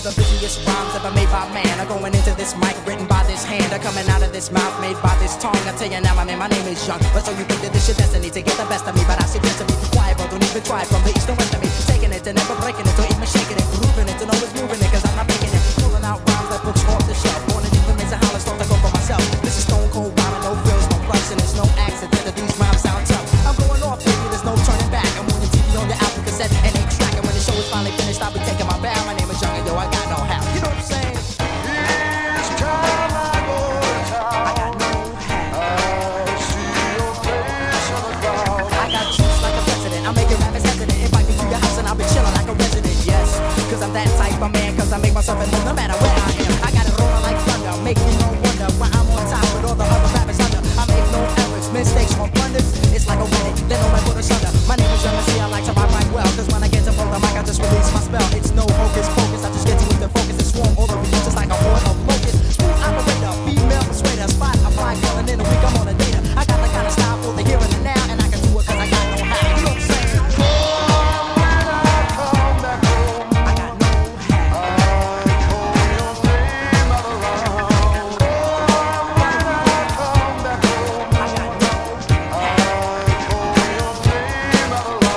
the busiest rhymes ever made by man are going into this mic, written by this hand, are coming out of this mouth, made by this tongue. I tell you now, my name is Young. But so you think that this your destiny to get the best of me? But I suggest to be quiet, but don't even try. From the east and west of me, taking it and never breaking it, or even shaking it, grooving it and always moving it, cause I'm not faking it. Pulling out rhymes like books off the shelf, born in implements and hollers, thought I go for myself. This is stone cold rhyming, no frills, no flush, and it's no accident that these rhymes sound tough. I'm going off, baby, there's no turning back. I'm on the TV on the album cassette and 8-track, and when the show is finally finished, I'll be taking my bow. My name is Young, and yo, I got no how. You know what I'm saying? Each time I go to town, I got no how. I see your face on the ground. I got juice like a president. I make your rappers hesitant. Invite me to your house and I'll be chilling like a resident. Yes, cause I'm that type of man. Cause I make myself at home no matter where I am. I got it rolling like thunder. Make me no wonder why I'm on top with all the other rappers under. I make no errors, mistakes or blunders. It's like a wedding, then no man put us under. My name is Young, see I like to rhyme right well. Cause when I get to hold the mic, I just release my spell. It's no hocus pocus. I just get to with the focus and swarm all over you just like a horde of locusts. Smooth operator, female persuader, spot a fly girl, and in a week I'm on a data. I got the kind of style for the here and the now, and I can do it cause I got no how. You know what I'm saying? When I come back home, I got no how. I call your name out around. When I come back home, I got no how. I call your name out around.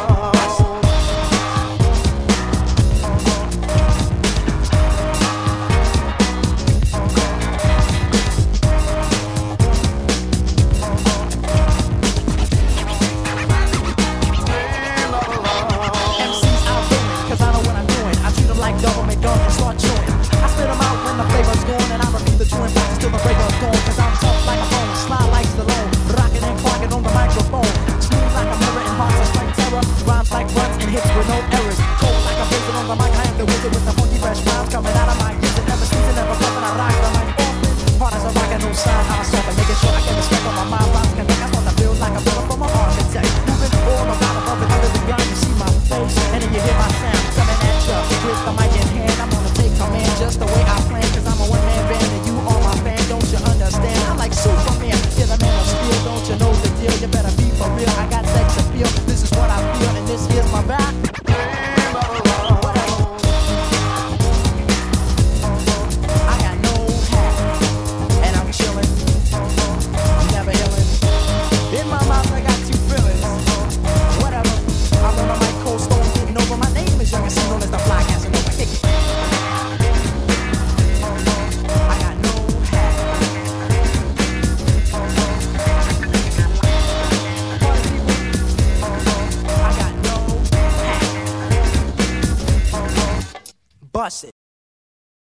MCs out doing, cause I know what I'm doing. I treat them like government gun and start chewing. I spit them out when the flavor's gone, and I repeat the chewing process till the breaker's gone. Cause I'm tough like a bone, slide like Stallone, rocking and clocking on the microphone. Smooth like a mirror and hearts that strike terror. Rhymes like runs and hits with no errors. Cold like a blizzard on the mic, I am the wizard with the funky fresh rhymes coming out of my gizzard. Never season, never bluffing, I rock the mic often. Hard as a rock and no sign, how I soften, making sure I get respect on my mind. Rhymes connect, I start to feel like a builder from an architect. Moving all around above and under the ground, you see my face, and then you hear my sound coming at you. With the mic in hand, I'm gonna take command just the way I plan, cause I'm a one-man band and you are my fan, don't you understand? I'm like Superman, you're the man of steel, don't you know the deal? You better be for real, I got sex appeal, this is what I feel, and this here's my back. I got no hat, and I'm chillin', never illin'. In my mouth I got two feelings, whatever. I'm on the mic, cold stone, getting over. My name is Young, and known as the Fly Casanova. Kick it. I got no hat. Party people, I got no hat. Bust it.